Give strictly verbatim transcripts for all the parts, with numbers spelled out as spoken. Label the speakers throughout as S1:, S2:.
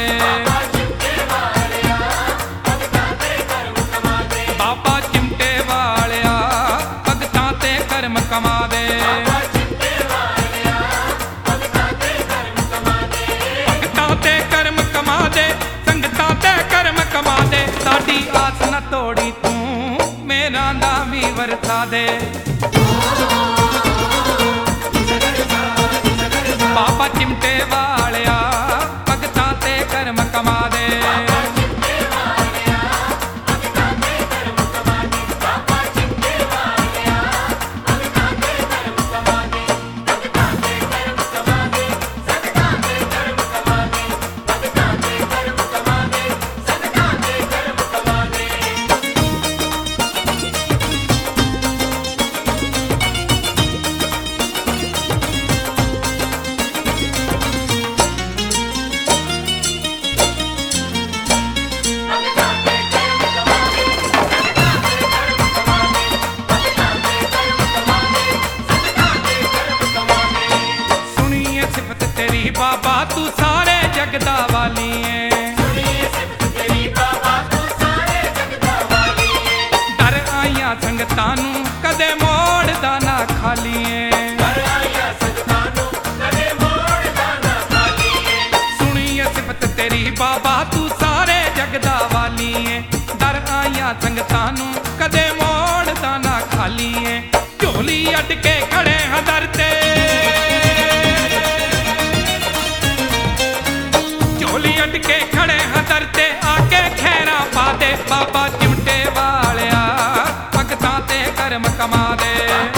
S1: बाबा चिमटे वालिया भगतां ते कर्म कमा दे। भगतां ते कर्म कमा दे, संगतां ते कर्म कमा दे। साडी आस न तोड़ी तू, मेरा नाम ही वरसा दे। बाबा चिमटे वालिया भगतां ते कर्म कमा दे। बाबा तू सारे जगदा वाली है, डर आइया संगतां नू कदे मोड़दा ना खाली है। सुनिए सिफत तेरी बाबा तू सारे जगदा वाली है, डर आइया संगतां नू कदे मोड़दा ना खाली है। झोली अटके खड़े हां दर ते, अटके खड़े हां दर ते, आके खैरा पा दे। बाबा चिमटे वालिया भगतां ते कर्म कमा दे।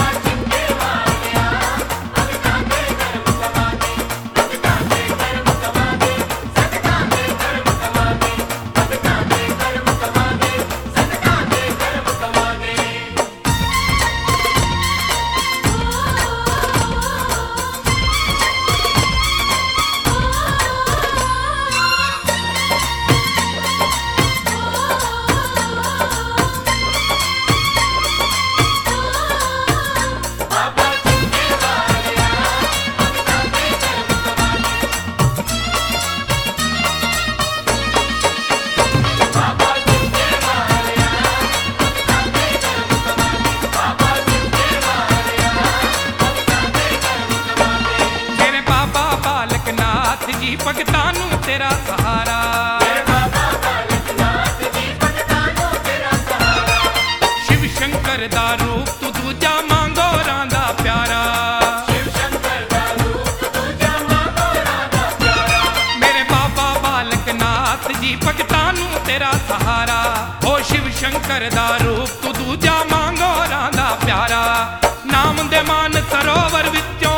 S1: जी भगतां नू तेरा सहारा, शिव शंकर दा रूप तू दूजा मांगो रांदा प्यारा। मेरे बाबा बालक नाथ जी भगतां नू तेरा सहारा, ओ शिव शंकर दा रूप तू दूजा मांगो रांदा प्यारा। नाम दे मान सरोवर विचों,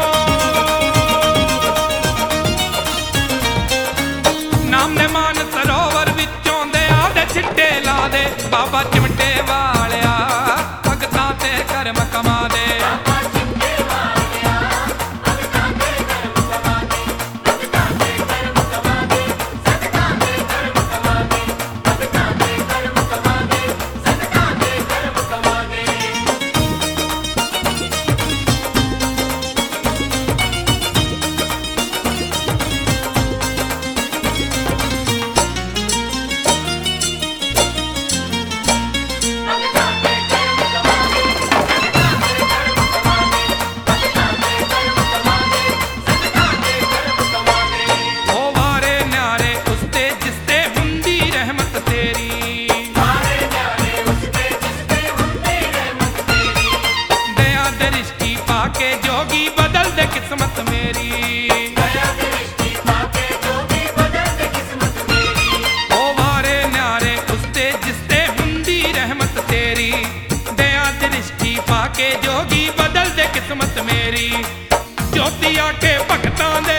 S1: नाम दे मान सरोवर विचों दे आदे छिट्टे ला दे। बाबा चिमटे वालिया भगतां ते कर्म कमा दे। किस्मत मेरी ओ वारे न्यारे उसते जिसते हुंदी रहमत तेरी। दया दृष्टि पाके जोगी बदल दे किस्मत मेरी। ज्योति आके भगतां दे,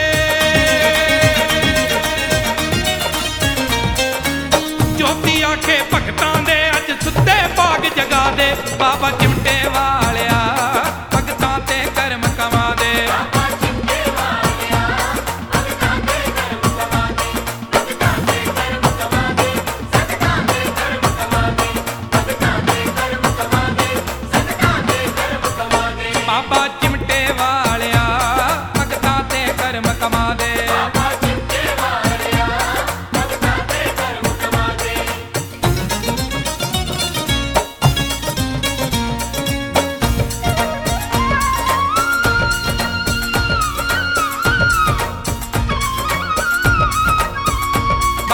S1: ज्योति आके भगतां दे अज सुते भाग जगा दे। बाबा चिमटे वालिया भगतां ते कर्म कमा दे। बाबा चिमटे वालिया भगतां ते कर्म कमा दे।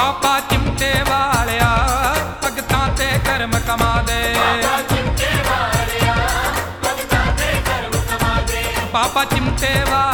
S1: बाबा चिमटे वालिया भगतां ते करम कमा दे, बाबा चिमटे वालिया